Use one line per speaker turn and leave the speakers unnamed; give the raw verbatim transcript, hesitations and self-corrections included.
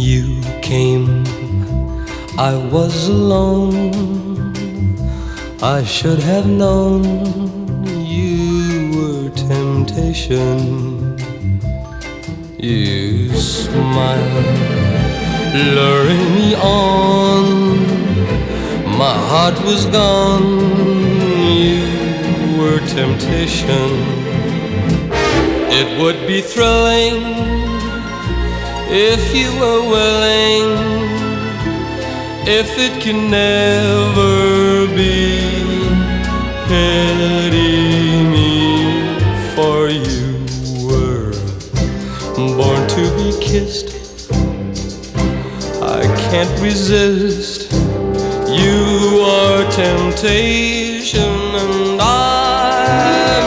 You came, I was alone. I should have known you were temptation. You smiled, luring me on. My heart was gone. You were temptation. It would be thrilling if you were willing, if it can never be. Pity me, for you were born to be kissed. I can't resist. You are temptation.